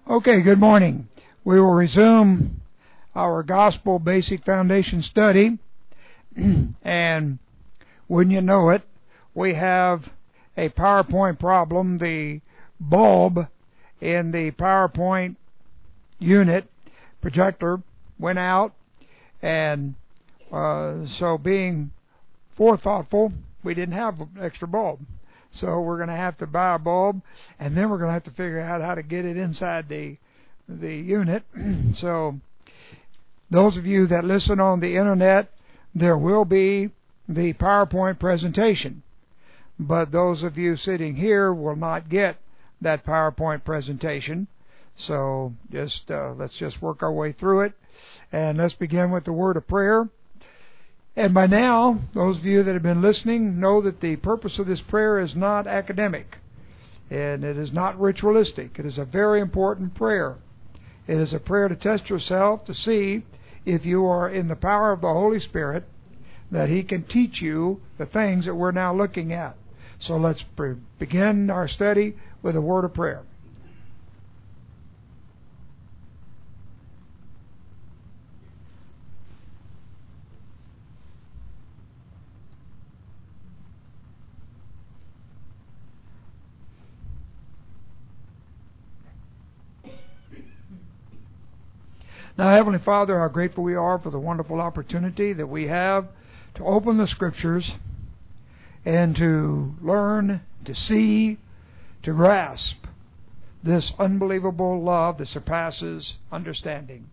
Okay, good morning. We will resume our Gospel Basic Foundation study, and wouldn't you know it, we have a PowerPoint problem. The bulb in the PowerPoint unit projector went out, and so being forethoughtful, we didn't have an extra bulb. So we're going to have to buy a bulb, and then we're going to have to figure out how to get it inside the unit. So those of you that listen on the internet, there will be the PowerPoint presentation. But those of you sitting here will not get that PowerPoint presentation. So let's just work our way through it. And let's begin with the word of prayer. And by now, those of you that have been listening know that the purpose of this prayer is not academic, and it is not ritualistic. It is a very important prayer. It is a prayer to test yourself to see if you are in the power of the Holy Spirit, that He can teach you the things that we're now looking at. So let's begin our study with a word of prayer. Now, Heavenly Father, how grateful we are for the wonderful opportunity that we have to open the Scriptures and to learn, to see, to grasp this unbelievable love that surpasses understanding.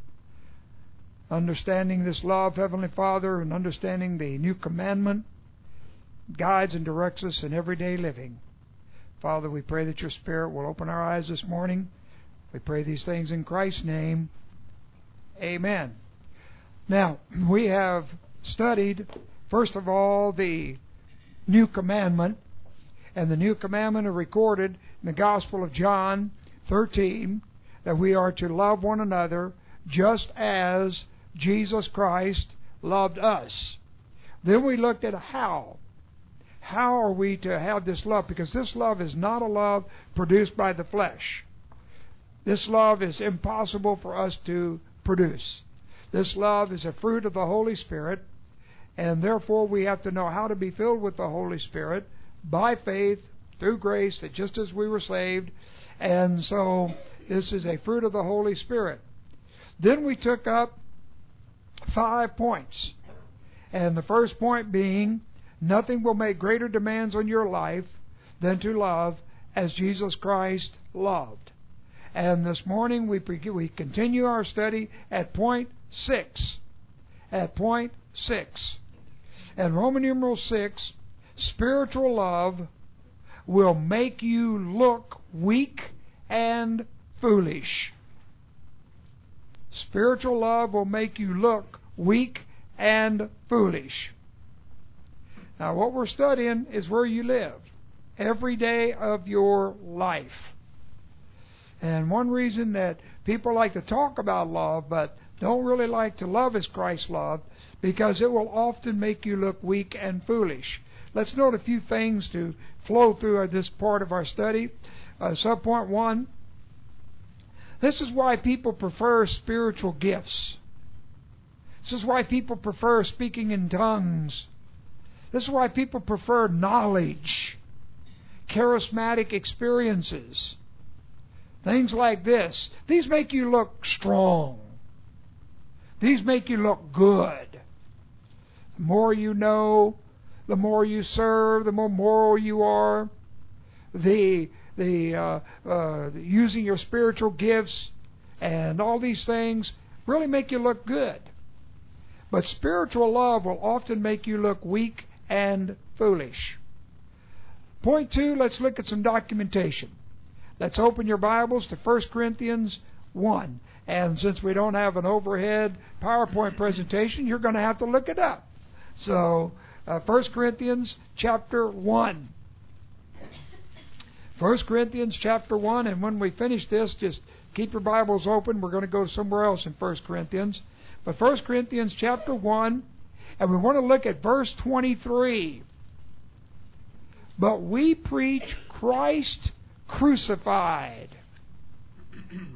Understanding this love, Heavenly Father, and understanding the new commandment guides and directs us in everyday living. Father, we pray that Your Spirit will open our eyes this morning. We pray these things in Christ's name. Amen. Now, we have studied, first of all, the New Commandment, and the New Commandment are recorded in the Gospel of John 13, that we are to love one another just as Jesus Christ loved us. Then we looked at how. How are we to have this love? Because this love is not a love produced by the flesh. This love is impossible for us to produce. This love is a fruit of the Holy Spirit, and therefore we have to know how to be filled with the Holy Spirit by faith, through grace, that just as we were saved. And so this is a fruit of the Holy Spirit. Then we took up 5 points. And the first point being, nothing will make greater demands on your life than to love as Jesus Christ loved. And this morning we continue our study at point 6. At point 6. And Roman numeral 6, spiritual love will make you look weak and foolish. Spiritual love will make you look weak and foolish. Now, what we're studying is where you live every day of your life. And one reason that people like to talk about love but don't really like to love as Christ loved, because it will often make you look weak and foolish. Let's note a few things to flow through this part of our study. Subpoint 1. This is why people prefer spiritual gifts. This is why people prefer speaking in tongues. This is why people prefer knowledge, charismatic experiences. Things like this. These make you look strong. These make you look good. The more you know, the more you serve, the more moral you are. Using your spiritual gifts and all these things really make you look good. But spiritual love will often make you look weak and foolish. Point 2, let's look at some documentation. Let's open your Bibles to 1 Corinthians 1. And since we don't have an overhead PowerPoint presentation, you're going to have to look it up. So, 1 Corinthians chapter 1. 1 Corinthians chapter 1, and when we finish this, just keep your Bibles open. We're going to go somewhere else in 1 Corinthians. But 1 Corinthians chapter 1, and we want to look at verse 23. But we preach Christ crucified.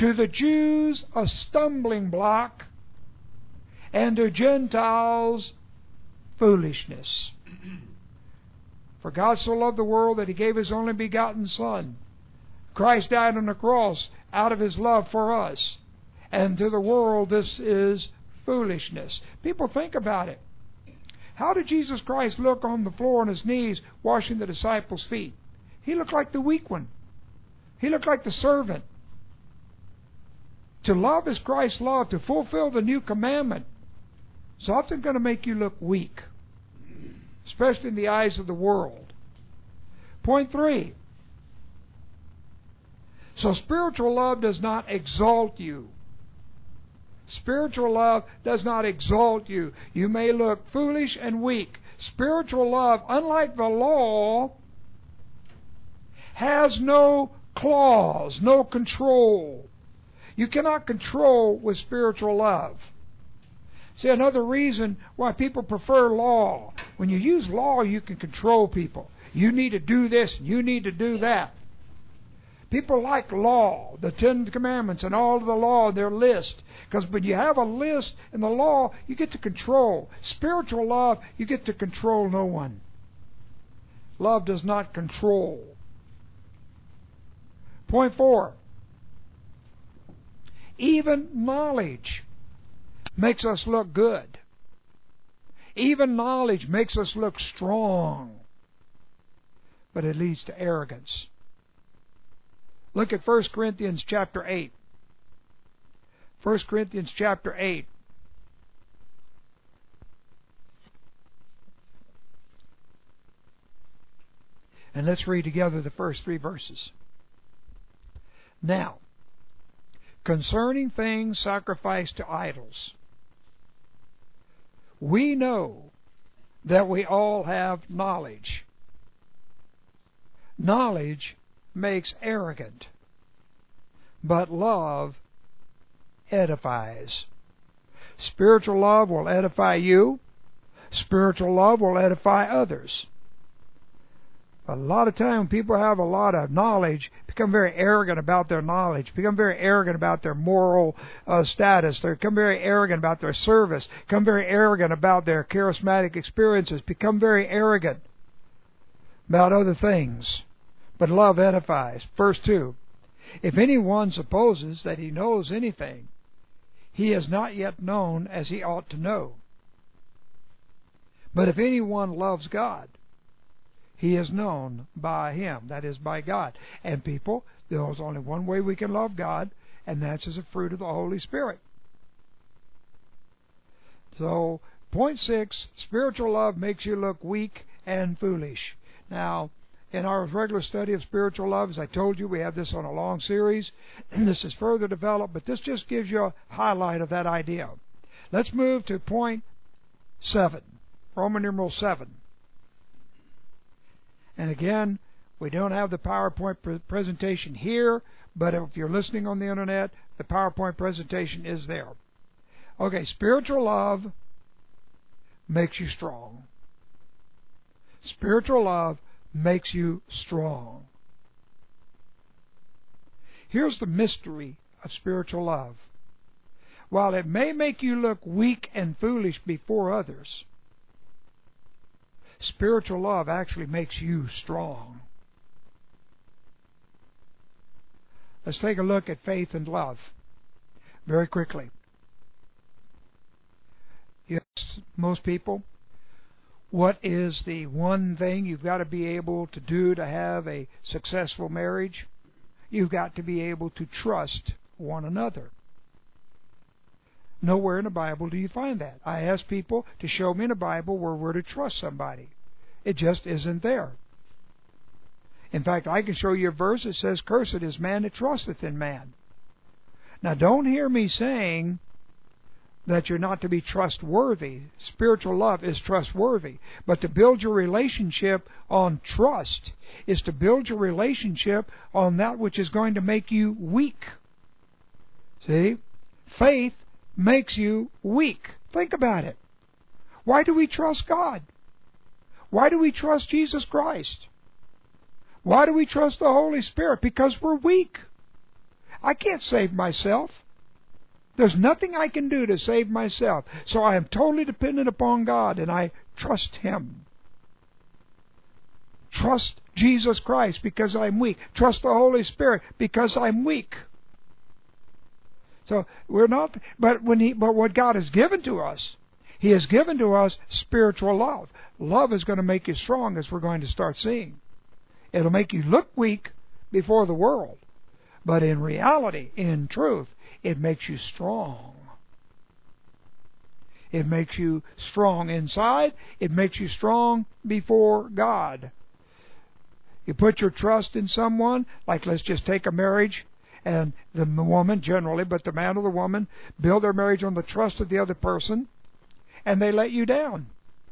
To the Jews a stumbling block, and to Gentiles foolishness. For God so loved the world that He gave His only begotten Son. Christ died on the cross out of His love for us. And to the world this is foolishness. People, think about it. How did Jesus Christ look on the floor on His knees washing the disciples' feet? He looked like the weak one. He looked like the servant. To love as Christ loved, to fulfill the new commandment, is often going to make you look weak, especially in the eyes of the world. Point 3. So spiritual love does not exalt you. Spiritual love does not exalt you. You may look foolish and weak. Spiritual love, unlike the law, has no clause, no control. You cannot control with spiritual love. See, another reason why people prefer law. When you use law, you can control people. You need to do this, and you need to do that. People like law, the Ten Commandments and all of the law, their list. Because when you have a list in the law, you get to control. Spiritual love, you get to control no one. Love does not control. Point 4. Even knowledge makes us look good. Even knowledge makes us look strong. But it leads to arrogance. Look at 1 Corinthians chapter 8. 1 Corinthians chapter 8. And let's read together the first 3 verses. Now, concerning things sacrificed to idols, we know that we all have knowledge. Knowledge makes arrogant, but love edifies. Spiritual love will edify you. Spiritual love will edify others. A lot of time people have a lot of knowledge, become very arrogant about their knowledge, become very arrogant about their moral status, they become very arrogant about their service, become very arrogant about their charismatic experiences, become very arrogant about other things. But love edifies. Verse 2. If anyone supposes that he knows anything, he is not yet known as he ought to know. But if anyone loves God, he is known by Him, that is, by God. And people, there's only one way we can love God, and that's as a fruit of the Holy Spirit. So, point 6, spiritual love makes you look weak and foolish. Now, in our regular study of spiritual love, as I told you, we have this on a long series, and this is further developed, but this just gives you a highlight of that idea. Let's move to point 7, Roman numeral 7. And again, we don't have the PowerPoint presentation here, but if you're listening on the internet, the PowerPoint presentation is there. Okay, spiritual love makes you strong. Spiritual love makes you strong. Here's the mystery of spiritual love. While it may make you look weak and foolish before others, spiritual love actually makes you strong. Let's take a look at faith and love very quickly. Yes, most people, what is the one thing you've got to be able to do to have a successful marriage? You've got to be able to trust one another. Nowhere in the Bible do you find that. I ask people to show me in the Bible where we're to trust somebody. It just isn't there. In fact, I can show you a verse that says, "Cursed is man that trusteth in man." Now, don't hear me saying that you're not to be trustworthy. Spiritual love is trustworthy. But to build your relationship on trust is to build your relationship on that which is going to make you weak. See? Faith makes you weak. Think about it. Why do we trust God? Why do we trust Jesus Christ? Why do we trust the Holy Spirit? Because we're weak. I can't save myself. There's nothing I can do to save myself. So I am totally dependent upon God, and I trust Him. Trust Jesus Christ because I'm weak. Trust the Holy Spirit because I'm weak. So we're not, but what God has given to us, He has given to us spiritual love. Love is going to make you strong, as we're going to start seeing. It'll make you look weak before the world. But in reality, in truth, it makes you strong. It makes you strong inside. It makes you strong before God. You put your trust in someone, like let's just take a marriage, and the woman generally, but the man or the woman, build their marriage on the trust of the other person, and they let you down.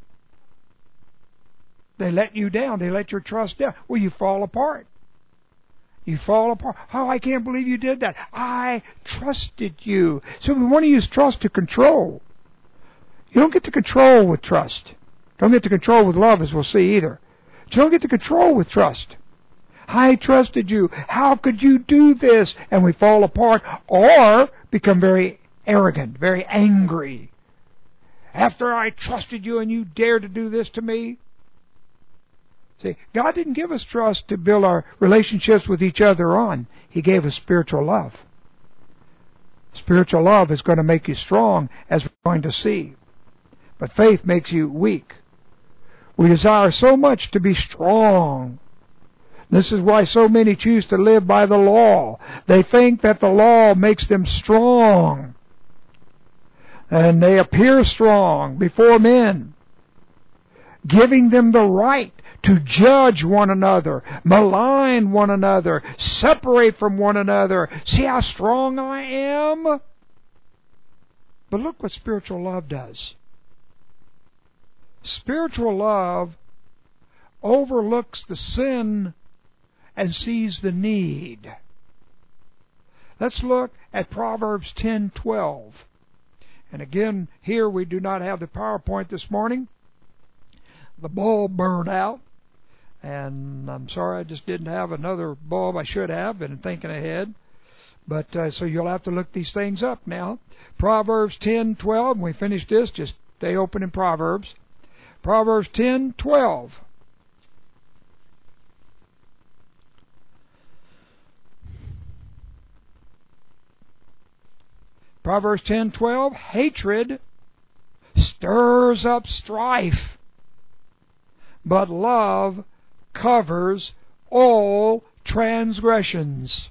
They let you down. They let your trust down. Well, you fall apart. You fall apart. Oh, I can't believe you did that. I trusted you. So we want to use trust to control. You don't get to control with trust. Don't get to control with love, as we'll see either. You don't get to control with trust. I trusted you. How could you do this? And we fall apart or become very arrogant, very angry. After I trusted you and you dared to do this to me? See, God didn't give us trust to build our relationships with each other on. He gave us spiritual love. Spiritual love is going to make you strong, as we're going to see. But faith makes you weak. We desire so much to be strong. This is why so many choose to live by the law. They think that the law makes them strong. And they appear strong before men, giving them the right to judge one another, malign one another, separate from one another. See how strong I am? But look what spiritual love does. Spiritual love overlooks the sin and sees the need. Let's look at Proverbs 10:12. And again, here we do not have the PowerPoint this morning. The bulb burned out. And I'm sorry I just didn't have another bulb. I should have been thinking ahead. But so you'll have to look these things up now. Proverbs 10:12. When we finish this, just stay open in Proverbs. Proverbs 10:12. Proverbs 10:12. Hatred stirs up strife, but love covers all transgressions.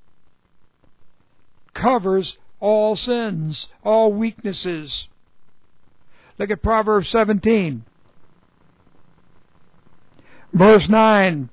Covers all sins, all weaknesses. Look at Proverbs 17. Verse 9.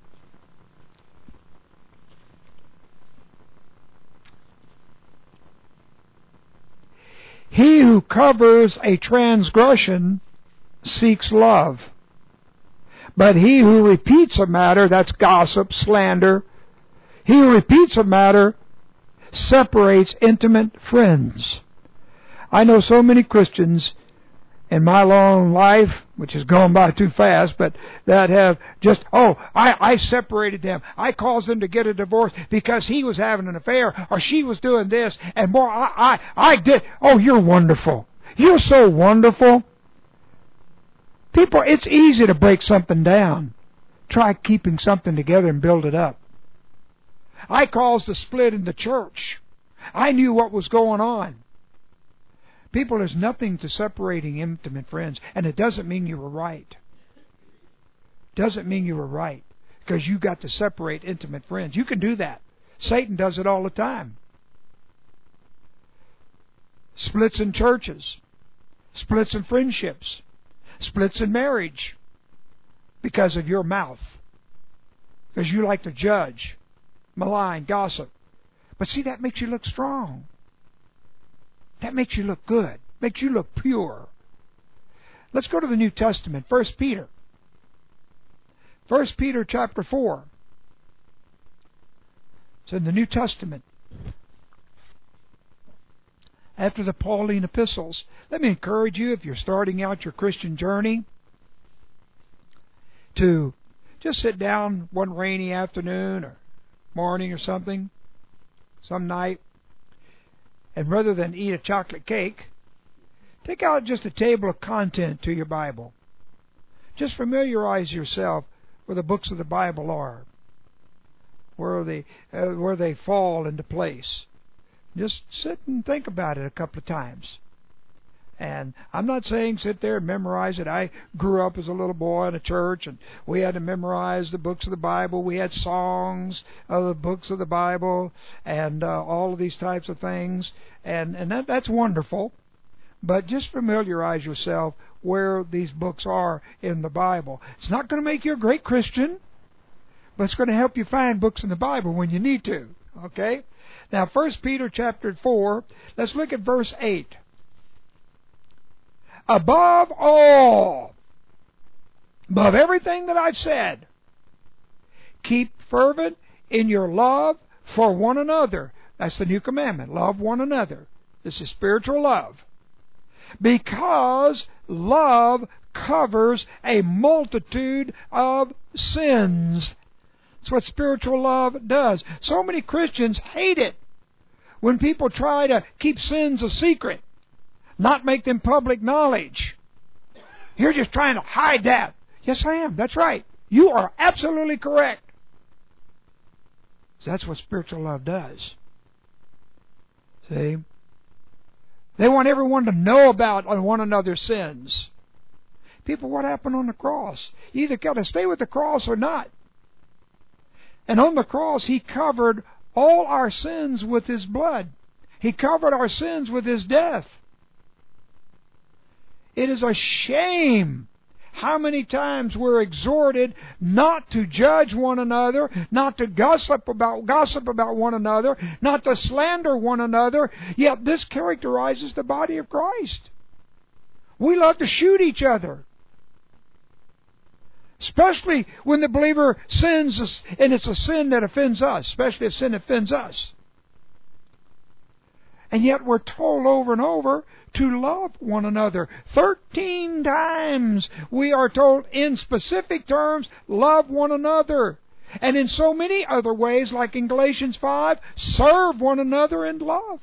He who covers a transgression seeks love. But he who repeats a matter, that's gossip, slander, he who repeats a matter separates intimate friends. I know so many Christians in my long life, which has gone by too fast, but that have just, I separated them. I caused them to get a divorce because he was having an affair or she was doing this, and boy, I did. Oh, you're wonderful. You're so wonderful. People, it's easy to break something down. Try keeping something together and build it up. I caused a split in the church. I knew what was going on. People, there's nothing to separating intimate friends, and it doesn't mean you were right. Doesn't mean you were right, because you got to separate intimate friends. You can do that. Satan does it all the time. Splits in churches, splits in friendships, splits in marriage because of your mouth, because you like to judge, malign, gossip. But see, that makes you look strong. That makes you look good. Makes you look pure. Let's go to the New Testament. 1 Peter. 1 Peter chapter 4. It's in the New Testament. After the Pauline epistles. Let me encourage you, if you're starting out your Christian journey, to just sit down one rainy afternoon or morning or something some night, and rather than eat a chocolate cake, take out just a table of content to your Bible. Just familiarize yourself with the books of the Bible are, where they fall into place. Just sit and think about it a couple of times. And I'm not saying sit there and memorize it. I grew up as a little boy in a church, and we had to memorize the books of the Bible. We had songs of the books of the Bible, and all of these types of things. And that's wonderful. But just familiarize yourself where these books are in the Bible. It's not going to make you a great Christian, but it's going to help you find books in the Bible when you need to. Okay? Now, 1 Peter chapter 4, let's look at verse 8. Above all, above everything that I've said, keep fervent in your love for one another. That's the new commandment. Love one another. This is spiritual love. Because love covers a multitude of sins. That's what spiritual love does. So many Christians hate it when people try to keep sins a secret, not make them public knowledge. You're just trying to hide that. Yes, I am. That's right. You are absolutely correct. So that's what spiritual love does. See? They want everyone to know about one another's sins. People, what happened on the cross? You either got to stay with the cross or not. And on the cross, He covered all our sins with His blood. He covered our sins with His death. It is a shame how many times we're exhorted not to judge one another, not to gossip about one another, not to slander one another, yet this characterizes the body of Christ. We love to shoot each other. Especially when the believer sins, and it's a sin that offends us, especially a sin that offends us. And yet we're told over and over to love one another. 13 times we are told in specific terms, love one another. And in so many other ways, like in Galatians 5, serve one another in love.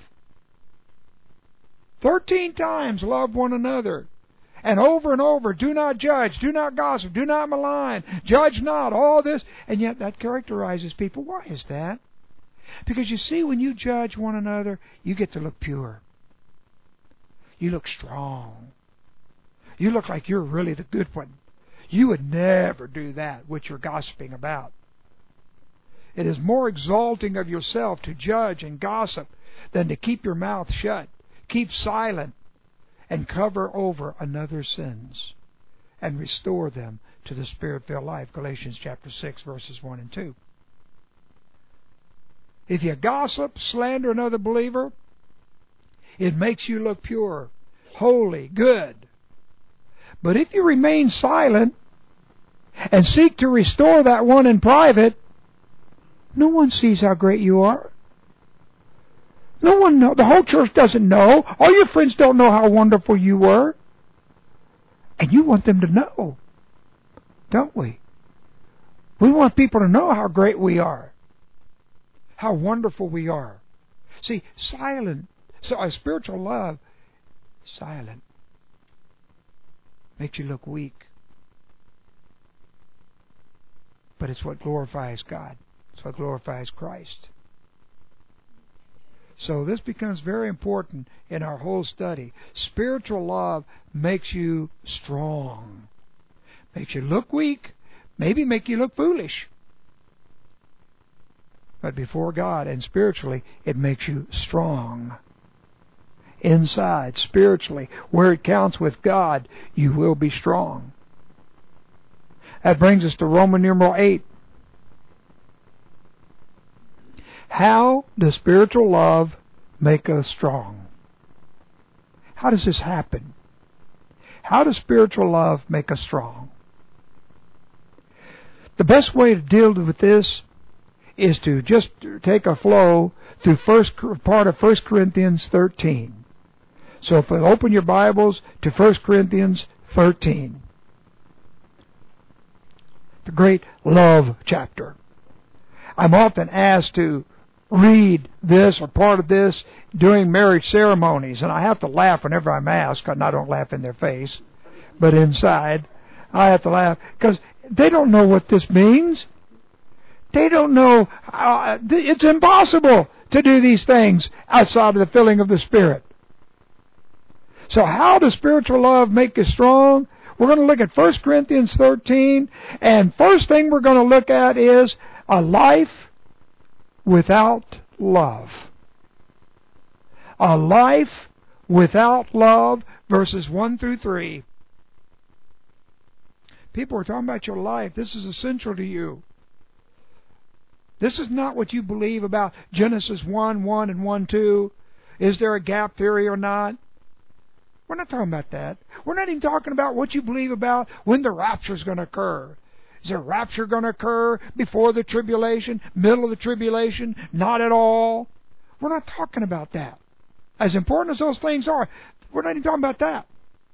13 times love one another. And over, do not judge, do not gossip, do not malign, judge not, all this. And yet that characterizes people. Why is that? Because you see, when you judge one another, you get to look pure. You look strong. You look like you're really the good one. You would never do that which you're gossiping about. It is more exalting of yourself to judge and gossip than to keep your mouth shut, keep silent, and cover over another's sins and restore them to the Spirit-filled life. Galatians chapter 6, verses 1 and 2. If you gossip, slander another believer, it makes you look pure, holy, good. But if you remain silent and seek to restore that one in private, no one sees how great you are. No one knows. The whole church doesn't know. All your friends don't know how wonderful you were. And you want them to know, don't we? We want people to know how great we are, how wonderful we are. See, silent. So a spiritual love, silent, makes you look weak. But it's what glorifies God. It's what glorifies Christ. So this becomes very important in our whole study. Spiritual love makes you strong. Makes you look weak. Maybe make you look foolish. But before God and spiritually, it makes you strong. Inside, spiritually, where it counts with God, you will be strong. That brings us to Roman numeral 8. How does spiritual love make us strong? How does this happen? How does spiritual love make us strong? The best way to deal with this is to just take a flow through first part of 1 Corinthians 13. So if you open your Bibles to 1 Corinthians 13, the great love chapter. I'm often asked to read this or part of this during marriage ceremonies, and I have to laugh whenever I'm asked, and I don't laugh in their face, but inside I have to laugh because they don't know what this means. They don't know. It's impossible to do these things outside of the filling of the Spirit. So how does spiritual love make us strong? We're going to look at 1 Corinthians 13, and first thing we're going to look at is a life without love. A life without love, verses 1 through 3. People are talking about your life. This is essential to you. This is not what you believe about Genesis 1:1 and 1:2. Is there a gap theory or not? We're not talking about that. We're not even talking about what you believe about when the rapture is going to occur. Is the rapture going to occur before the tribulation, middle of the tribulation? Not at all. We're not talking about that. As important as those things are, we're not even talking about that.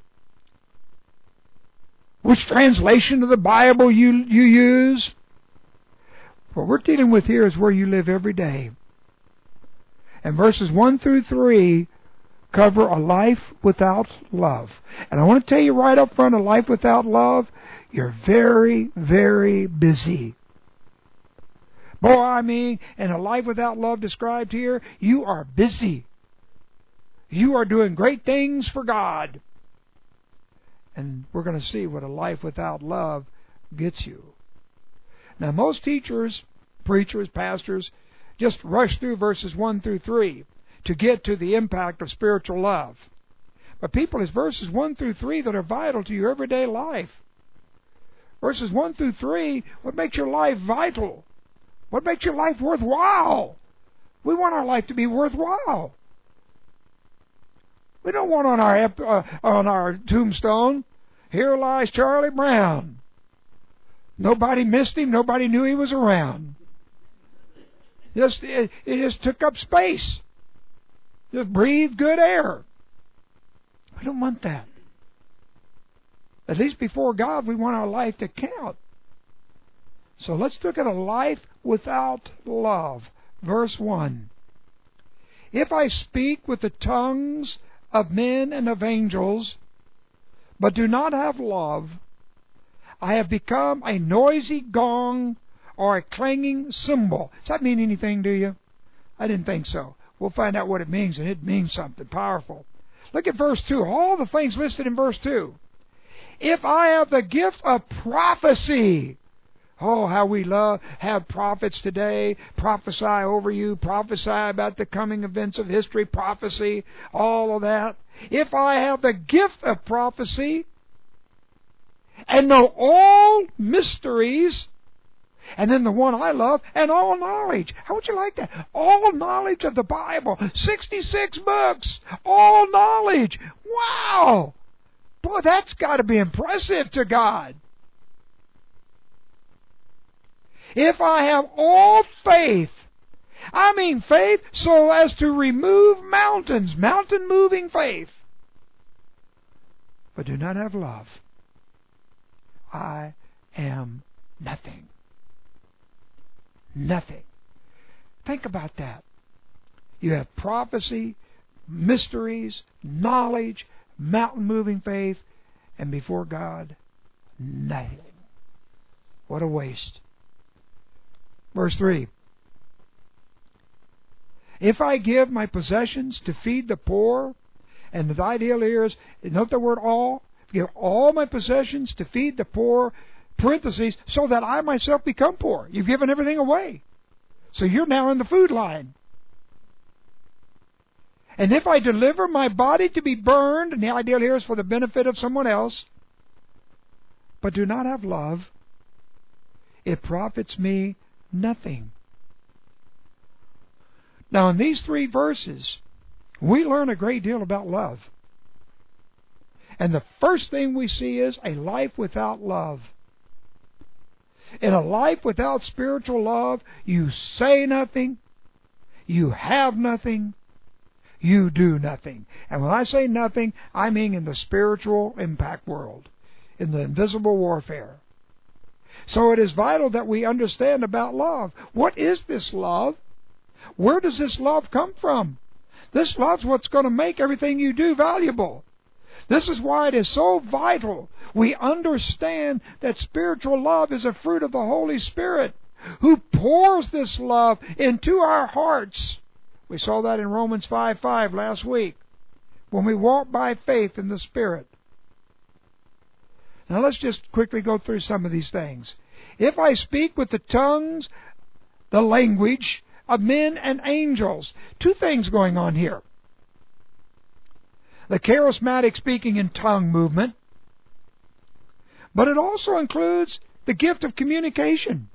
Which translation of the Bible you use? What we're dealing with here is where you live every day. And verses 1 through 3 cover a life without love. And I want to tell you right up front, a life without love, you're very, very busy. Boy, I mean, and a life without love described here, you are busy. You are doing great things for God. And we're going to see what a life without love gets you. Now, most teachers, preachers, pastors, just rush through verses 1 through 3 to get to the impact of spiritual love. But people, it's verses 1 through 3 that are vital to your everyday life. Verses 1 through 3, what makes your life vital? What makes your life worthwhile? We want our life to be worthwhile. We don't want on our tombstone, here lies Charlie Brown. Nobody missed him. Nobody knew he was around. It just took up space. Just breathed good air. We don't want that. At least before God, we want our life to count. So let's look at a life without love. Verse 1. If I speak with the tongues of men and of angels, but do not have love, I have become a noisy gong or a clanging cymbal. Does that mean anything to you? I didn't think so. We'll find out what it means, and it means something powerful. Look at verse 2. All the things listed in verse 2. If I have the gift of prophecy. Oh, how we have prophets today. Prophesy over you. Prophesy about the coming events of history. Prophecy. All of that. If I have the gift of prophecy and know all mysteries, and then the one I love, and all knowledge. How would you like that? All knowledge of the Bible. 66 books. All knowledge. Wow! Boy, that's got to be impressive to God. If I have all faith, I mean faith so as to remove mountains, mountain-moving faith, but do not have love, I am nothing. Nothing. Think about that. You have prophecy, mysteries, knowledge, mountain-moving faith, and before God, nothing. What a waste. Verse 3. If I give my possessions to feed the poor, and the ideal here is, note the word all, give all my possessions to feed the poor, parentheses, so that I myself become poor. You've given everything away. So you're now in the food line. And if I deliver my body to be burned, and the ideal here is for the benefit of someone else, but do not have love, it profits me nothing. Now in these 3 verses, we learn a great deal about love. And the first thing we see is a life without love. In a life without spiritual love, you say nothing, you have nothing, you do nothing. And when I say nothing, I mean in the spiritual impact world, in the invisible warfare. So it is vital that we understand about love. What is this love? Where does this love come from? This love's what's going to make everything you do valuable. This is why it is so vital we understand that spiritual love is a fruit of the Holy Spirit, who pours this love into our hearts. We saw that in Romans 5:5 last week, when we walk by faith in the Spirit. Now let's just quickly go through some of these things. If I speak with the tongues, the language of men and angels. Two things going on here. The charismatic speaking in tongue movement, but it also includes the gift of communication.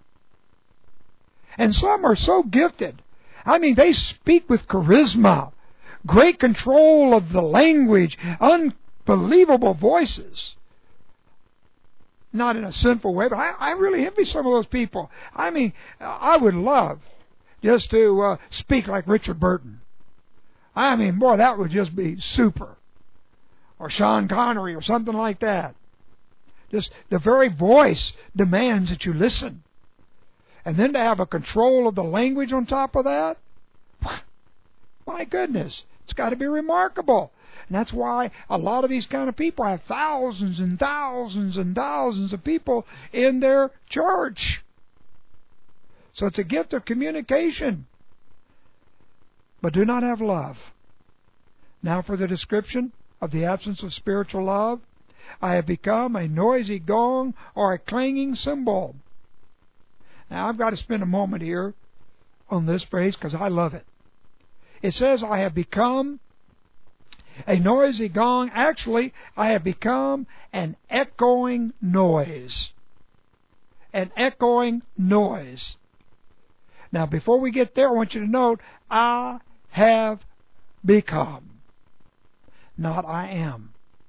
And some are so gifted. I mean, they speak with charisma, great control of the language, unbelievable voices. Not in a sinful way, but I really envy some of those people. I mean, I would love just to speak like Richard Burton. I mean, boy, that would just be super. Or Sean Connery or something like that. Just the very voice demands that you listen. And then to have a control of the language on top of that, my goodness, it's got to be remarkable. And that's why a lot of these kind of people have thousands and thousands and thousands of people in their church. So it's a gift of communication. But do not have love. Now for the description of the absence of spiritual love. I have become a noisy gong or a clanging cymbal. Now I've got to spend a moment here on this phrase because I love it. It says, I have become a noisy gong. Actually, I have become an echoing noise. An echoing noise. Now, before we get there, I want you to note, I have become, not I am.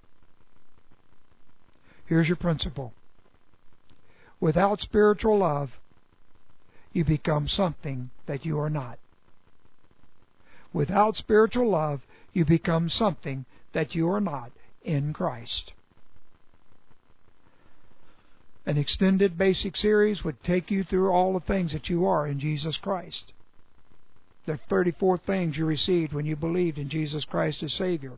Here's your principle. Without spiritual love, you become something that you are not. Without spiritual love, you become something that you are not in Christ. An extended basic series would take you through all the things that you are in Jesus Christ. The 34 things you received when you believed in Jesus Christ as Savior.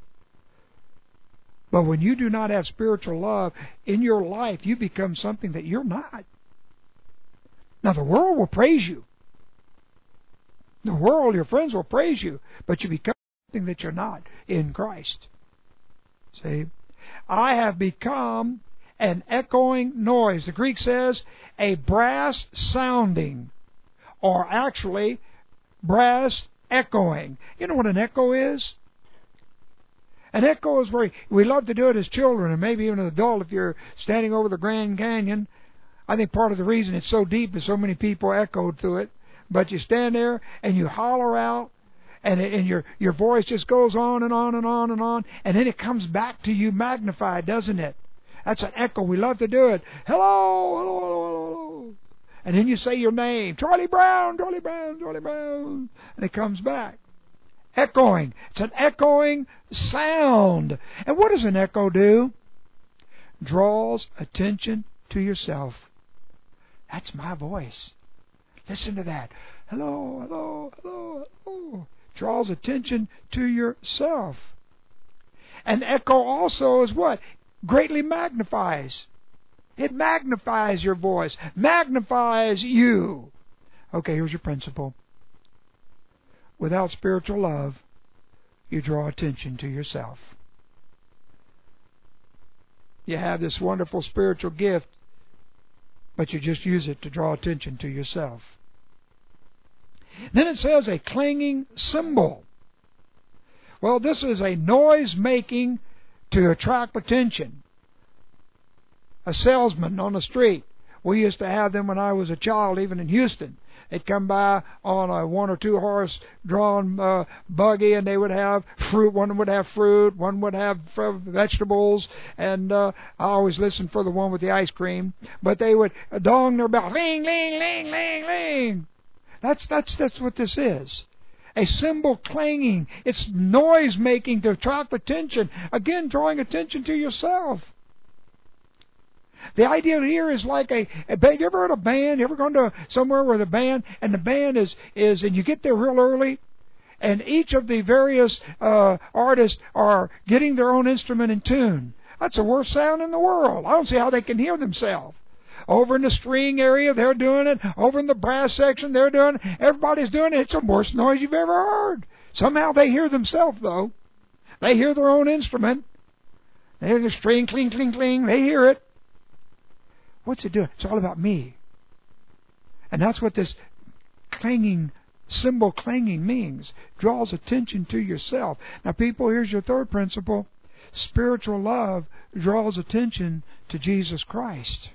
But when you do not have spiritual love in your life, you become something that you're not. Now the world will praise you. The world, your friends will praise you, but you become something that you're not in Christ. See? I have become an echoing noise. The Greek says a brass sounding, or actually brass echoing. You know what an echo is? An echo is where we love to do it as children, and maybe even an adult if you're standing over the Grand Canyon. I think part of the reason it's so deep is so many people echoed through it. But you stand there and you holler out, and your voice just goes on and on and on and on, and then it comes back to you magnified, doesn't it? That's an echo. We love to do it. Hello, hello, hello, hello. And then you say your name, Charlie Brown, Charlie Brown, Charlie Brown, and it comes back. Echoing. It's an echoing sound. And what does an echo do? Draws attention to yourself. That's my voice. Listen to that. Hello, hello, hello, hello. Draws attention to yourself. An echo also is what? Greatly magnifies. It magnifies your voice. Magnifies you. Okay, here's your principle. Without spiritual love, you draw attention to yourself. You have this wonderful spiritual gift, but you just use it to draw attention to yourself. Then it says a clanging cymbal. Well, this is a noise making to attract attention. A salesman on the street. We used to have them when I was a child, even in Houston. They'd come by on a 1 or 2 horse drawn buggy, and they would have fruit. One would have fruit, one would have vegetables, and I always listened for the one with the ice cream. But they would dong their bell, ling, ling, ling, ling, ling. That's what this is. A cymbal clanging. It's noise making to attract attention. Again, drawing attention to yourself. The idea here is like a band. You ever heard of a band? You ever gone to somewhere where the band is and you get there real early, and each of the various artists are getting their own instrument in tune. That's the worst sound in the world. I don't see how they can hear themselves. Over in the string area, they're doing it. Over in the brass section, they're doing it. Everybody's doing it. It's the worst noise you've ever heard. Somehow they hear themselves, though. They hear their own instrument. They hear the string, cling, cling, cling. They hear it. What's it doing? It's all about me. And that's what this clanging, cymbal clanging means. Draws attention to yourself. Now, people, here's your third principle. Spiritual love draws attention to Jesus Christ.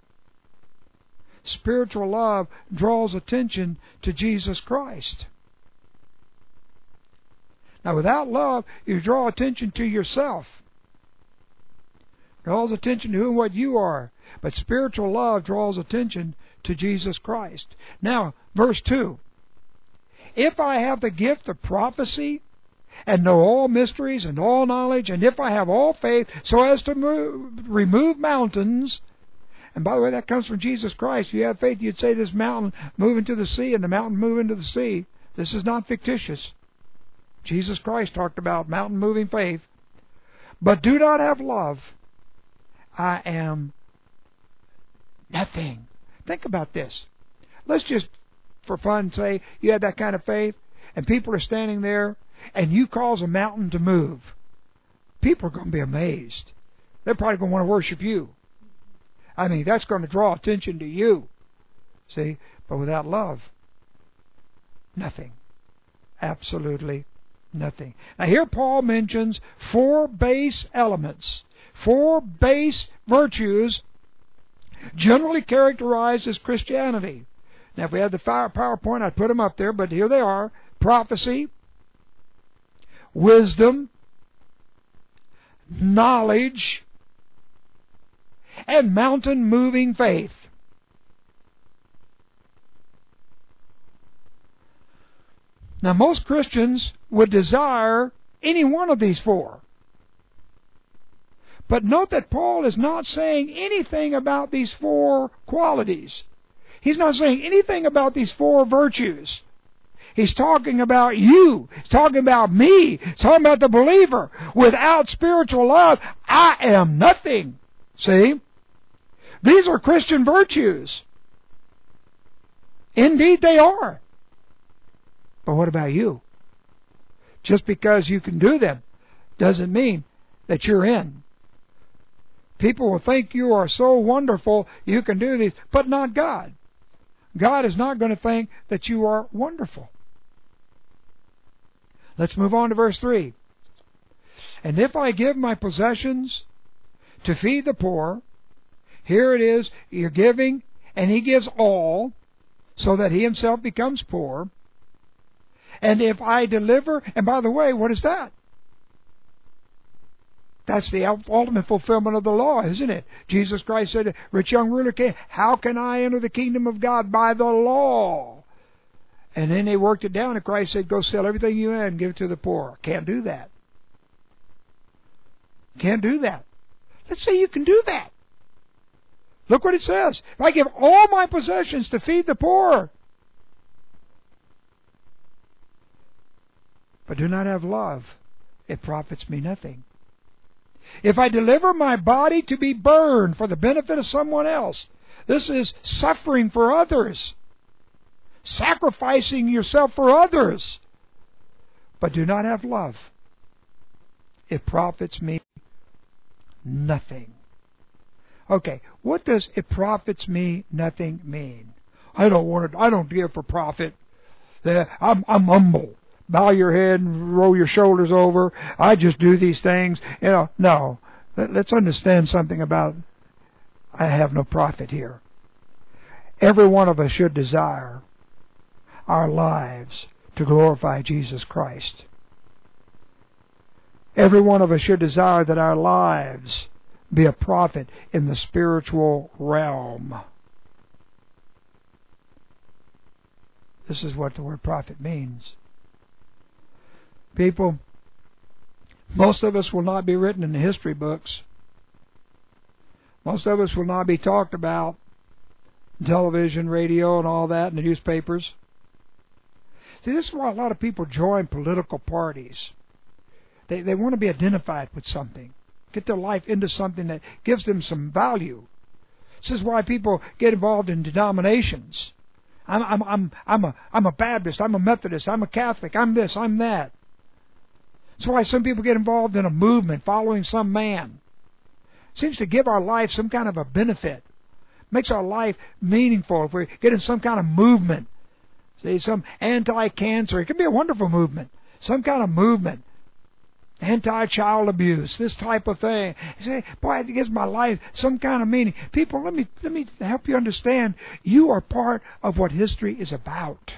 Spiritual love draws attention to Jesus Christ. Now, without love, you draw attention to yourself. Draws attention to who and what you are. But spiritual love draws attention to Jesus Christ. Now, verse 2. If I have the gift of prophecy, and know all mysteries and all knowledge, and if I have all faith so as to remove mountains. And by the way, that comes from Jesus Christ. If you have faith, you'd say this mountain move into the sea, and the mountain move into the sea. This is not fictitious. Jesus Christ talked about mountain moving faith. But do not have love, I am nothing. Think about this. Let's just, for fun, say you have that kind of faith, and people are standing there, and you cause a mountain to move. People are going to be amazed. They're probably going to want to worship you. I mean, that's going to draw attention to you. See? But without love, nothing. Absolutely nothing. Now here Paul mentions 4 base elements, 4 base virtues generally characterized as Christianity. Now if we had the PowerPoint, I'd put them up there, but here they are. Prophecy, wisdom, knowledge, and mountain-moving faith. Now, most Christians would desire any one of these 4. But note that Paul is not saying anything about these 4 qualities. He's not saying anything about these 4 virtues. He's talking about you. He's talking about me. He's talking about the believer. Without spiritual love, I am nothing. See? These are Christian virtues. Indeed they are. But what about you? Just because you can do them doesn't mean that you're in. People will think you are so wonderful you can do these, but not God. God is not going to think that you are wonderful. Let's move on to verse 3. And if I give my possessions to feed the poor, here it is, you're giving, and he gives all, so that he himself becomes poor. And if I deliver, and by the way, what is that? That's the ultimate fulfillment of the law, isn't it? Jesus Christ said, rich young ruler came, how can I enter the kingdom of God? By the law. And then they worked it down, and Christ said, go sell everything you have and give it to the poor. Can't do that. Can't do that. Let's say you can do that. Look what it says. If I give all my possessions to feed the poor, but do not have love, it profits me nothing. If I deliver my body to be burned for the benefit of someone else, this is suffering for others, sacrificing yourself for others, but do not have love, it profits me nothing. Okay, what does it profits me nothing mean? I don't give for profit. I'm humble. Bow your head and roll your shoulders over. I just do these things. No. Let's understand something about I have no profit here. Every one of us should desire our lives to glorify Jesus Christ. Every one of us should desire that our lives be a profit in the spiritual realm. This is what the word profit means. People, most of us will not be written in the history books. Most of us will not be talked about on television, radio, and all that, in the newspapers. See, this is why a lot of people join political parties. They want to be identified with something, get their life into something that gives them some value. This is why people get involved in denominations. I'm a Baptist, I'm a Methodist, I'm a Catholic, I'm this, I'm that. That's why some people get involved in a movement, following some man. It seems to give our life some kind of a benefit. Makes our life meaningful if we get in some kind of movement. See, some anti-cancer. It can be a wonderful movement. Some kind of movement. Anti-child abuse. This type of thing. You say, boy, it gives my life some kind of meaning. People, let me help you understand. You are part of what history is about.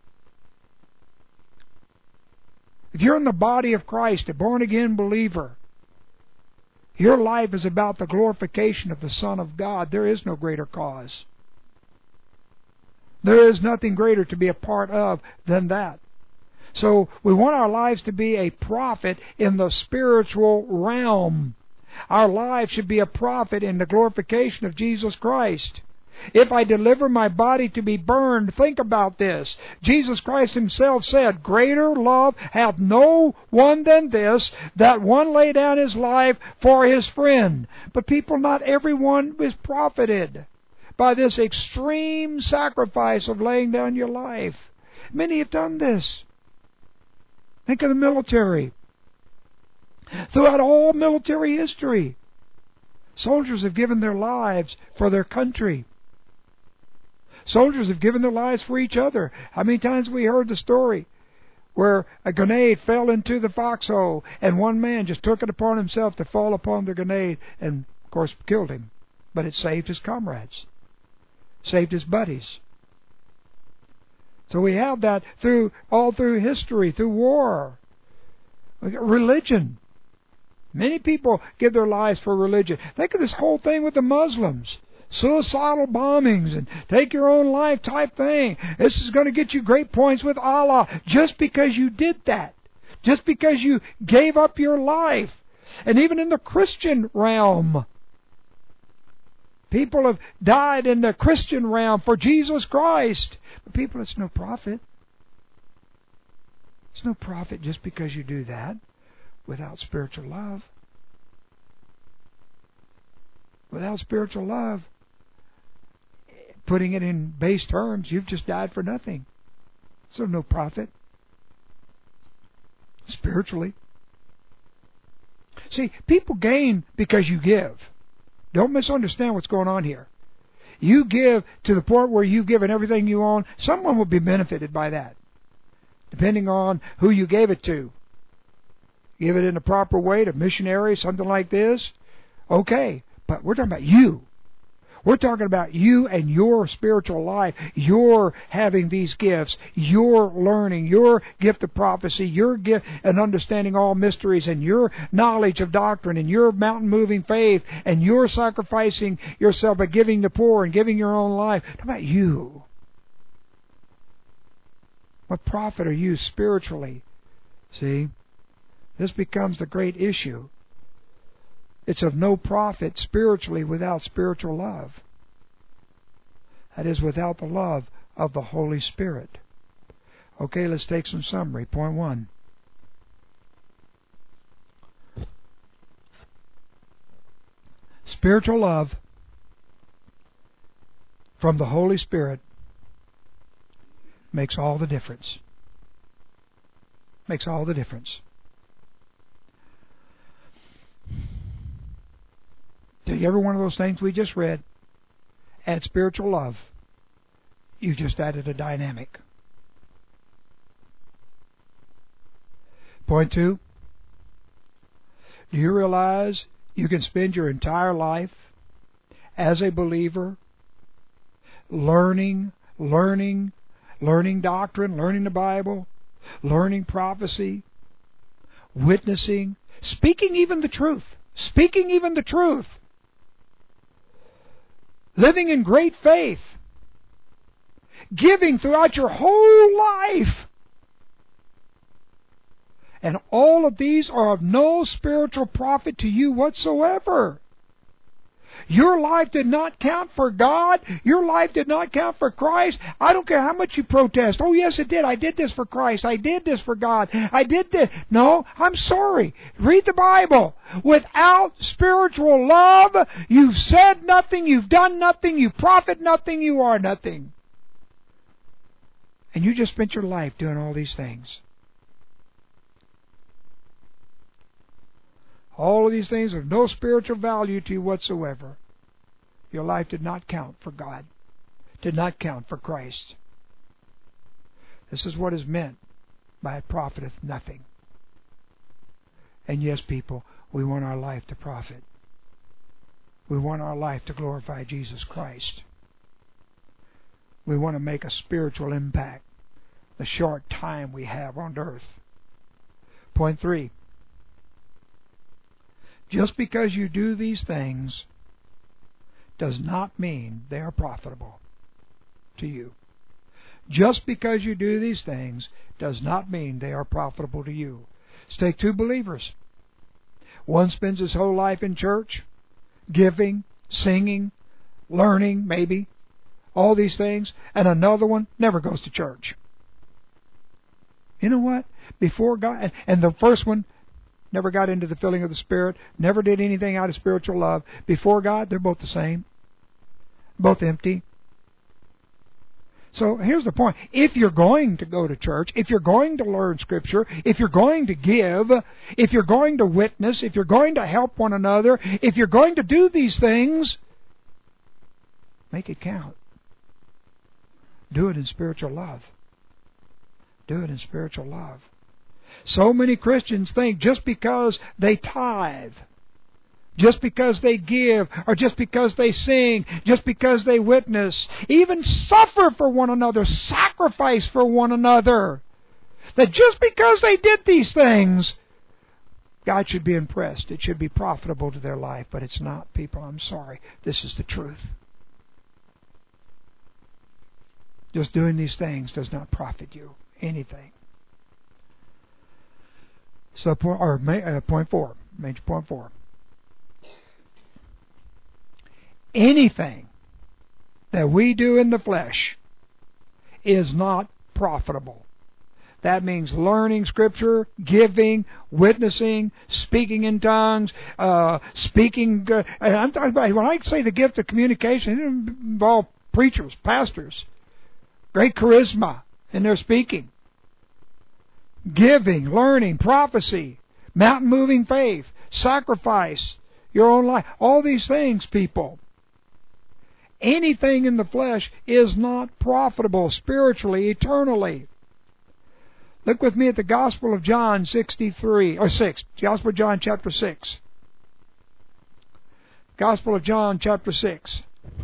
If you're in the body of Christ, a born-again believer, your life is about the glorification of the Son of God. There is no greater cause. There is nothing greater to be a part of than that. So we want our lives to be a profit in the spiritual realm. Our lives should be a profit in the glorification of Jesus Christ. If I deliver my body to be burned, think about this. Jesus Christ Himself said, greater love hath no one than this, that one lay down his life for his friend. But people, not everyone is profited by this extreme sacrifice of laying down your life. Many have done this. Think of the military. Throughout all military history, soldiers have given their lives for their country. Soldiers have given their lives for each other. How many times have we heard the story where a grenade fell into the foxhole and one man just took it upon himself to fall upon the grenade and, of course, killed him. But it saved his comrades. Saved his buddies. So we have that all through history, through war. Religion. Many people give their lives for religion. Think of this whole thing with the Muslims. Suicidal bombings and take your own life type thing. This is going to get you great points with Allah just because you did that. Just because you gave up your life. And even in the Christian realm, people have died in the Christian realm for Jesus Christ. But people, it's no profit. It's no profit just because you do that without spiritual love. Without spiritual love, putting it in base terms, you've just died for nothing. So no profit. Spiritually. See, people gain because you give. Don't misunderstand what's going on here. You give to the point where you've given everything you own, someone will be benefited by that, depending on who you gave it to. Give it in the proper way to missionaries, something like this. Okay, but we're talking about you. We're talking about you and your spiritual life. You're having these gifts. You're learning. Your gift of prophecy. Your gift and understanding all mysteries. And your knowledge of doctrine. And your mountain-moving faith. And your sacrificing yourself by giving the poor and giving your own life. What about you? What profit are you spiritually? See? This becomes the great issue. It's of no profit spiritually without spiritual love. That is, without the love of the Holy Spirit. Okay, let's take some summary. Point 1. Spiritual love from the Holy Spirit makes all the difference. Makes all the difference. Take every one of those things we just read, add spiritual love. You just added a dynamic. Point 2. Do you realize you can spend your entire life as a believer learning doctrine, learning the Bible, learning prophecy, witnessing, speaking even the truth, living in great faith, giving throughout your whole life. And all of these are of no spiritual profit to you whatsoever. Your life did not count for God. Your life did not count for Christ. I don't care how much you protest. Oh, yes, it did. I did this for Christ. I did this for God. I did this. No, I'm sorry. Read the Bible. Without spiritual love, you've said nothing, you've done nothing, you profit nothing, you are nothing. And you just spent your life doing all these things. All of these things have no spiritual value to you whatsoever. Your life did not count for God. Did not count for Christ. This is what is meant by it profiteth nothing. And yes, people, we want our life to profit. We want our life to glorify Jesus Christ. We want to make a spiritual impact the short time we have on earth. Point 3. Just because you do these things does not mean they are profitable to you. Just because you do these things does not mean they are profitable to you. Let's take two believers. One spends his whole life in church, giving, singing, learning, maybe, all these things, and another one never goes to church. You know what? Before God, and the first one never got into the filling of the Spirit, never did anything out of spiritual love. Before God, they're both the same. Both empty. So here's the point. If you're going to go to church, if you're going to learn Scripture, if you're going to give, if you're going to witness, if you're going to help one another, if you're going to do these things, make it count. Do it in spiritual love. Do it in spiritual love. So many Christians think just because they tithe, just because they give, or just because they sing, just because they witness, even suffer for one another, sacrifice for one another, that just because they did these things, God should be impressed. It should be profitable to their life, but it's not, people. I'm sorry. This is the truth. Just doing these things does not profit you anything. So, point 4, major point 4. Anything that we do in the flesh is not profitable. That means learning Scripture, giving, witnessing, speaking in tongues, speaking. I'm talking about, when I say the gift of communication, it involves preachers, pastors, great charisma in their speaking. Giving, learning, prophecy, mountain-moving faith, sacrifice, your own life. All these things, people. Anything in the flesh is not profitable spiritually, eternally. Look with me at the Gospel of John 6. Gospel of John chapter 6. Gospel of John chapter 6.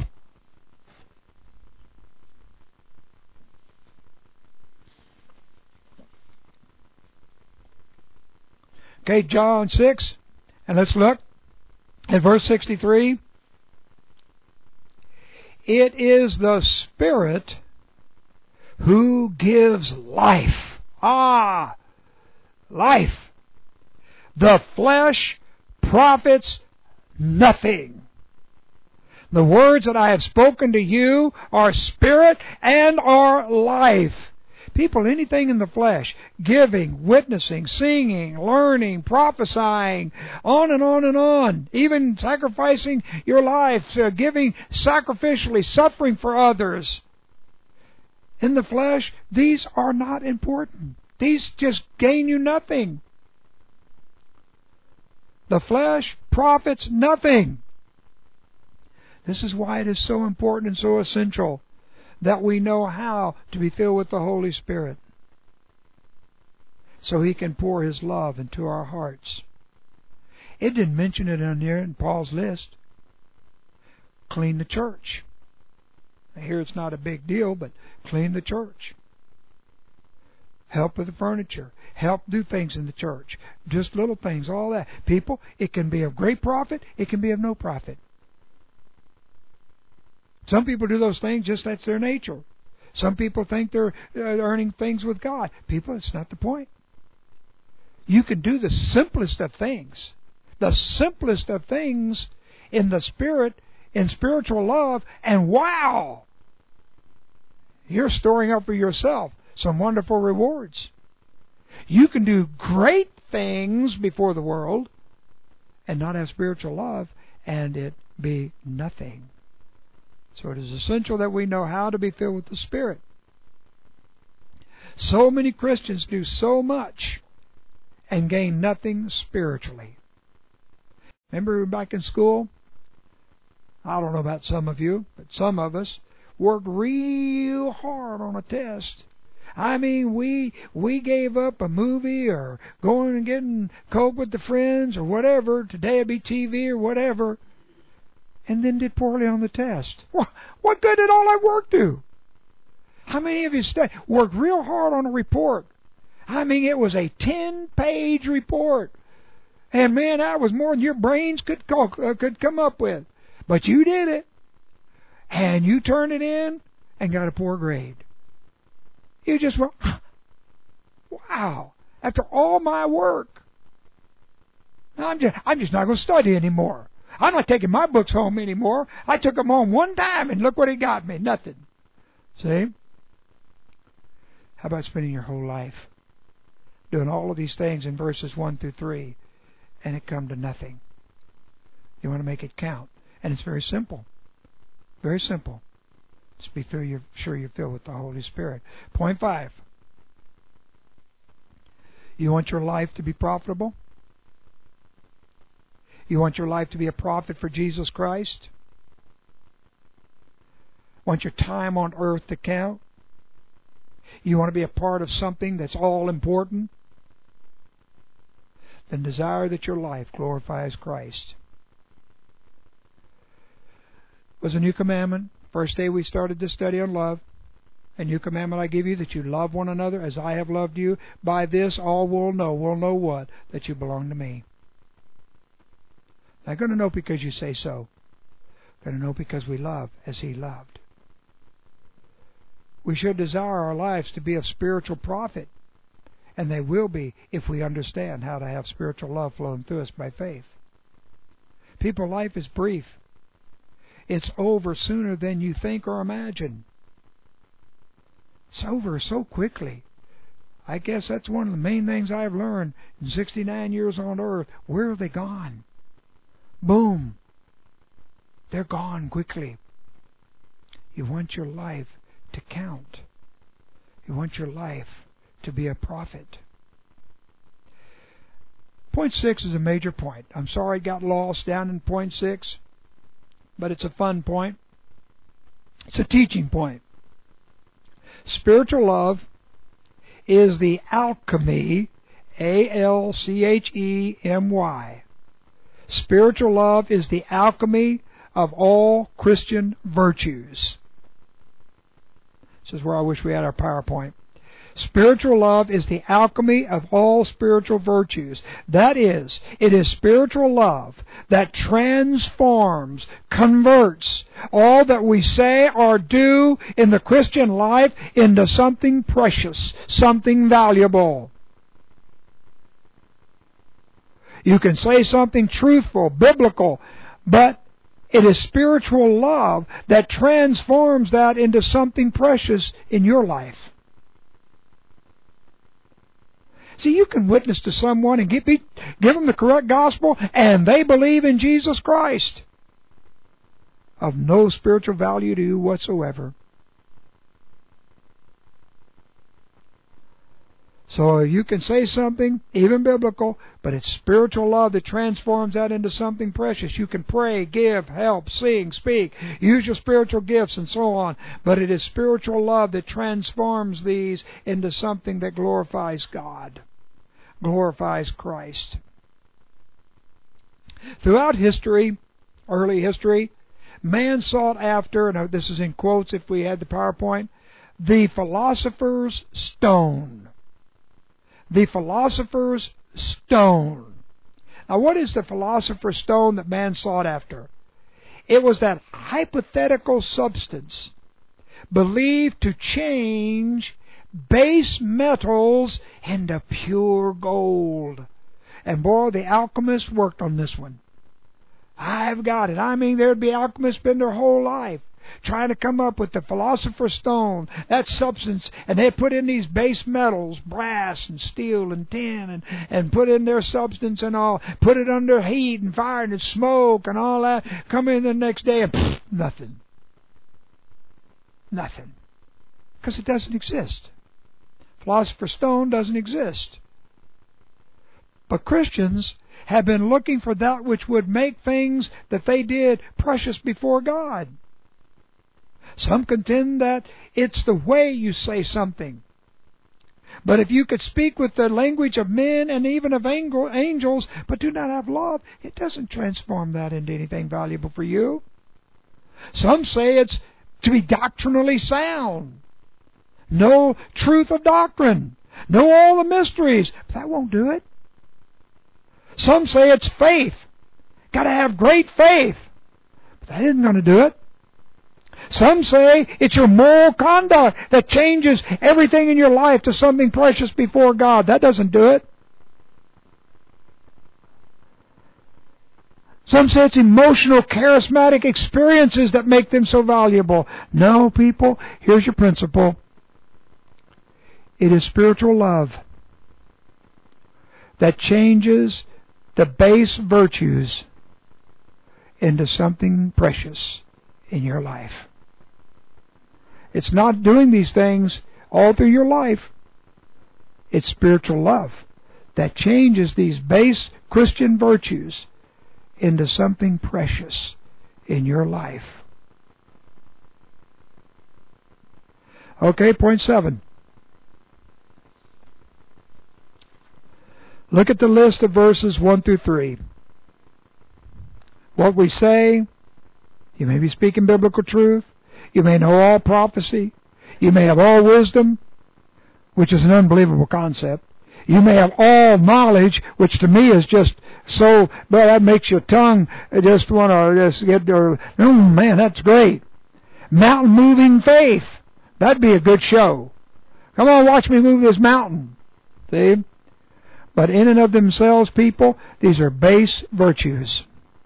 Okay, John 6, and let's look at verse 63. It is the Spirit who gives life. Life. The flesh profits nothing. The words that I have spoken to you are spirit and are life. People, anything in the flesh, giving, witnessing, singing, learning, prophesying, on and on and on, even sacrificing your life, giving sacrificially, suffering for others. In the flesh, these are not important. These just gain you nothing. The flesh profits nothing. This is why it is so important and so essential that we know how to be filled with the Holy Spirit, so He can pour His love into our hearts. It didn't mention it on here in Paul's list. Clean the church. I hear it's not a big deal, but clean the church. Help with the furniture. Help do things in the church. Just little things, all that. People, it can be of great profit. It can be of no profit. Some people do those things just that's their nature. Some people think they're earning things with God. People, it's not the point. You can do the simplest of things. The simplest of things in the Spirit, in spiritual love, and wow! You're storing up for yourself some wonderful rewards. You can do great things before the world and not have spiritual love, and it be nothing. So it is essential that we know how to be filled with the Spirit. So many Christians do so much and gain nothing spiritually. Remember back in school? I don't know about some of you, but some of us worked real hard on a test. I mean, we gave up a movie or going and getting Coke with the friends or whatever, today it'd be TV or whatever, and then did poorly on the test. What good did all that work do? How many of you worked real hard on a report? I mean, it was a 10-page report. And man, that was more than your brains could come up with. But you did it. And you turned it in and got a poor grade. You just went, wow, after all my work, I'm just not going to study anymore. I'm not taking my books home anymore. I took them home one time and look what it got me, nothing. See? How about spending your whole life doing all of these things in verses 1 through 3 and it come to nothing? You want to make it count. And it's very simple. Very simple. Just be sure you're filled with the Holy Spirit. Point 5. You want your life to be profitable? You want your life to be a profit for Jesus Christ? Want your time on earth to count? You want to be a part of something that's all important? Then desire that your life glorifies Christ. It was a new commandment. First day we started this study on love. A new commandment I give you, that you love one another as I have loved you. By this all will know. Will know what? That you belong to me. Not going to know because you say so. Going to know because we love as He loved. We should desire our lives to be of spiritual profit. And they will be if we understand how to have spiritual love flowing through us by faith. People, life is brief. It's over sooner than you think or imagine. It's over so quickly. I guess that's one of the main things I've learned in 69 years on earth. Where are they gone? Boom. They're gone quickly. You want your life to count. You want your life to be a profit. Point 6 is a major point. I'm sorry it got lost down in point 6, but it's a fun point. It's a teaching point. Spiritual love is the alchemy, A-L-C-H-E-M-Y. Spiritual love is the alchemy of all Christian virtues. This is where I wish we had our PowerPoint. Spiritual love is the alchemy of all spiritual virtues. That is, it is spiritual love that transforms, converts all that we say or do in the Christian life into something precious, something valuable. You can say something truthful, biblical, but it is spiritual love that transforms that into something precious in your life. See, you can witness to someone and give them the correct gospel, and they believe in Jesus Christ. Of no spiritual value to you whatsoever. So you can say something, even biblical, but it's spiritual love that transforms that into something precious. You can pray, give, help, sing, speak, use your spiritual gifts, and so on. But it is spiritual love that transforms these into something that glorifies God, glorifies Christ. Throughout history, early history, man sought after, and this is in quotes if we had the PowerPoint, the philosopher's stone. The philosopher's stone. Now, what is the philosopher's stone that man sought after? It was that hypothetical substance believed to change base metals into pure gold. And boy, the alchemists worked on this one. I've got it. I mean, there'd be alchemists spend their whole life trying to come up with the philosopher's stone, that substance, and they put in these base metals, brass and steel and tin, and put in their substance and all, put it under heat and fire and smoke and all that, come in the next day and nothing. Nothing. Because it doesn't exist. Philosopher's stone doesn't exist. But Christians have been looking for that which would make things that they did precious before God. Some contend that it's the way you say something. But if you could speak with the language of men and even of angels, but do not have love, it doesn't transform that into anything valuable for you. Some say it's to be doctrinally sound. Know truth of doctrine. Know all the mysteries. But that won't do it. Some say it's faith. Got to have great faith. But that isn't going to do it. Some say it's your moral conduct that changes everything in your life to something precious before God. That doesn't do it. Some say it's emotional, charismatic experiences that make them so valuable. No, people, here's your principle. It is spiritual love that changes the base virtues into something precious in your life. It's not doing these things all through your life. It's spiritual love that changes these base Christian virtues into something precious in your life. Okay, point 7. Look at the list of verses 1 through 3. What we say, you may be speaking biblical truth. You may know all prophecy. You may have all wisdom, which is an unbelievable concept. You may have all knowledge, which to me is just so, well, that makes your tongue just want to just get there. Oh, man, that's great. Mountain moving faith. That'd be a good show. Come on, watch me move this mountain. See? But in and of themselves, people, these are base virtues.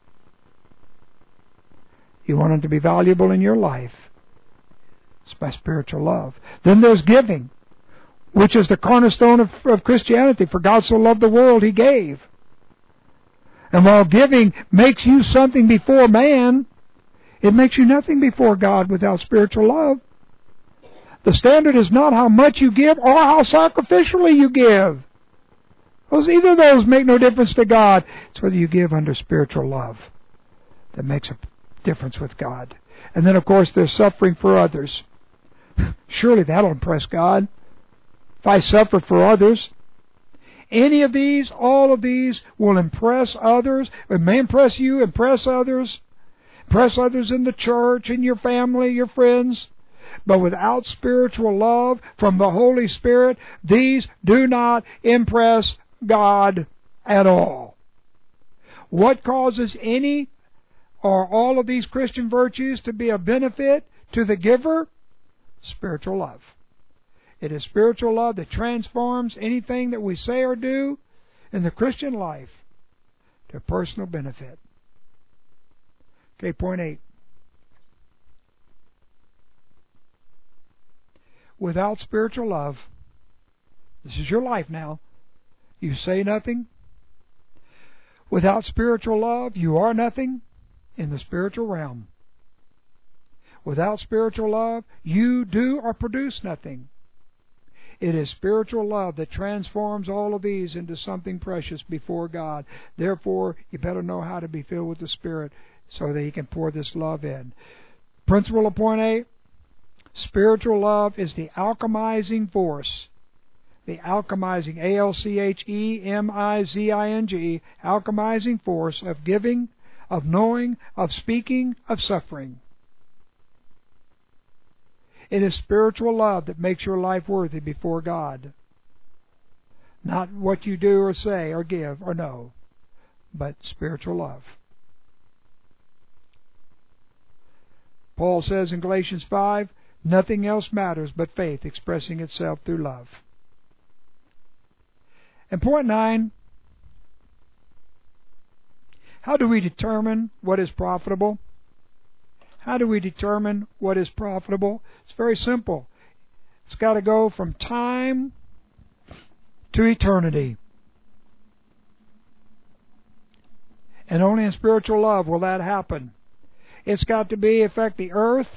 You want them to be valuable in your life. It's by spiritual love. Then there's giving, which is the cornerstone of Christianity. For God so loved the world, He gave. And while giving makes you something before man, it makes you nothing before God without spiritual love. The standard is not how much you give or how sacrificially you give. Either of those make no difference to God. It's whether you give under spiritual love that makes a difference with God. And then, of course, there's suffering for others. Surely that'll impress God. If I suffer for others, any of these, all of these will impress others. It may impress you, impress others in the church, in your family, your friends. But without spiritual love from the Holy Spirit, these do not impress God at all. What causes any or all of these Christian virtues to be a benefit to the giver? Spiritual love. It is spiritual love that transforms anything that we say or do in the Christian life to personal benefit. Okay, point 8. Without spiritual love, this is your life now. You say nothing. Without spiritual love, you are nothing in the spiritual realm. Without spiritual love, you do or produce nothing. It is spiritual love that transforms all of these into something precious before God. Therefore, you better know how to be filled with the Spirit so that He can pour this love in. Principle of point 8. Spiritual love is the alchemizing force. The alchemizing, A-L-C-H-E-M-I-Z-I-N-G, alchemizing force of giving, of knowing, of speaking, of suffering. It is spiritual love that makes your life worthy before God. Not what you do or say or give or know, but spiritual love. Paul says in Galatians 5, nothing else matters but faith expressing itself through love. And point 9, How do we determine what is profitable? How do we determine what is profitable? It's very simple. It's got to go from time to eternity. And only in spiritual love will that happen. It's got to affect the earth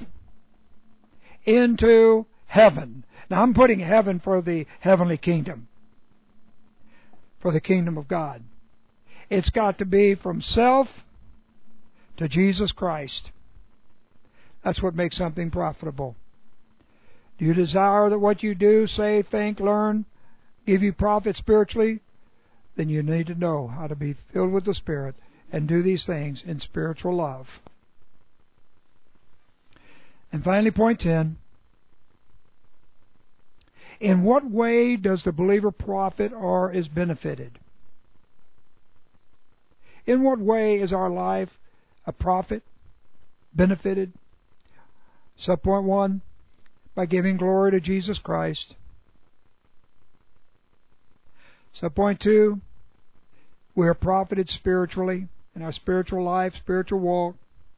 into heaven. Now I'm putting heaven for the heavenly kingdom, for the kingdom of God. It's got to be from self to Jesus Christ. That's what makes something profitable. Do you desire that what you do, say, think, learn, give you profit spiritually? Then you need to know how to be filled with the Spirit and do these things in spiritual love. And finally, point 10. In what way does the believer profit or is benefited? In what way is our life a profit, benefited? Subpoint 1, by giving glory to Jesus Christ. Subpoint 2, we are profited spiritually in our spiritual life, spiritual walk.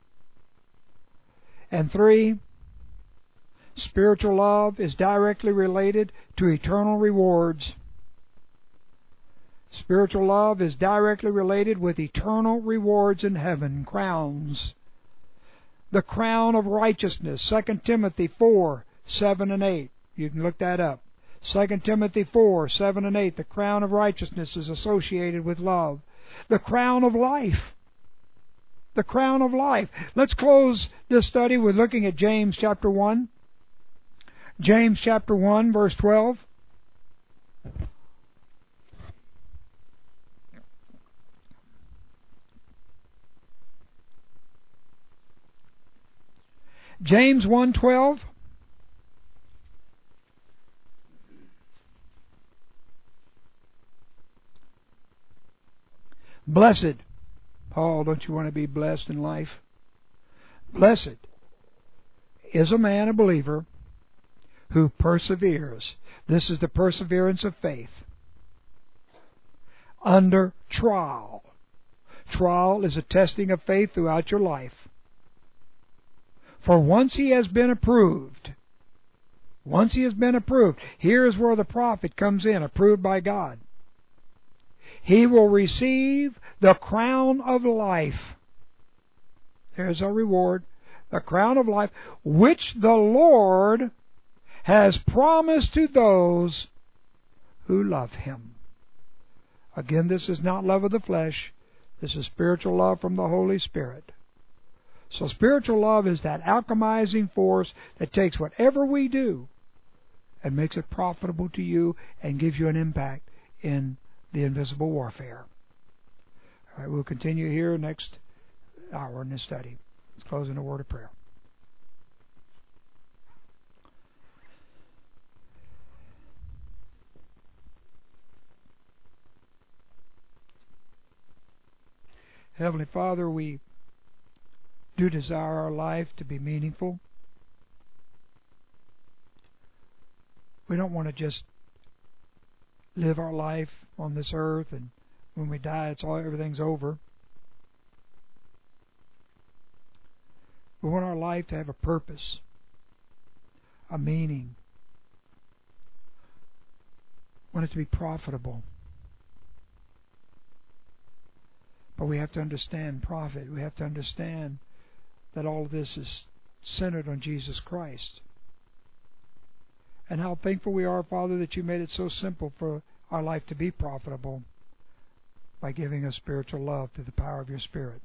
And 3, spiritual love is directly related to eternal rewards. Spiritual love is directly related with eternal rewards in heaven, crowns. The crown of righteousness, 2 Timothy 4, 7 and 8. You can look that up. 2 Timothy 4, 7 and 8. The crown of righteousness is associated with love. The crown of life. The crown of life. Let's close this study with looking at James chapter 1. James chapter 1, verse 12. James 1:12. Blessed. Paul, don't you want to be blessed in life? Blessed is a man, a believer, who perseveres. This is the perseverance of faith. Under trial. Trial is a testing of faith throughout your life. For once he has been approved, here is where the prophet comes in, approved by God. He will receive the crown of life. There's a reward. The crown of life, which the Lord has promised to those who love Him. Again, this is not love of the flesh. This is spiritual love from the Holy Spirit. So spiritual love is that alchemizing force that takes whatever we do and makes it profitable to you and gives you an impact in the invisible warfare. All right, we'll continue here next hour in this study. Let's close in a word of prayer. Heavenly Father, we do desire our life to be meaningful. We don't want to just live our life on this earth and when we die everything's over. We want our life to have a purpose, a meaning. We want it to be profitable. But we have to understand profit. We have to understand that all of this is centered on Jesus Christ. And how thankful we are, Father, that you made it so simple for our life to be profitable by giving us spiritual love through the power of your Spirit.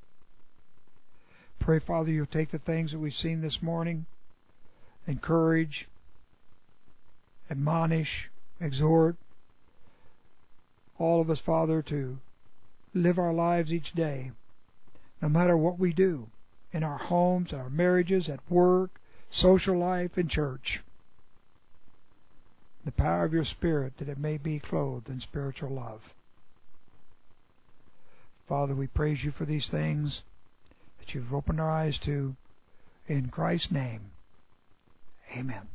Pray, Father, you'll take the things that we've seen this morning, encourage, admonish, exhort all of us, Father, to live our lives each day, no matter what we do, in our homes, our marriages, at work, social life, and church. The power of your Spirit, that it may be clothed in spiritual love. Father, we praise you for these things that you've opened our eyes to. In Christ's name, amen.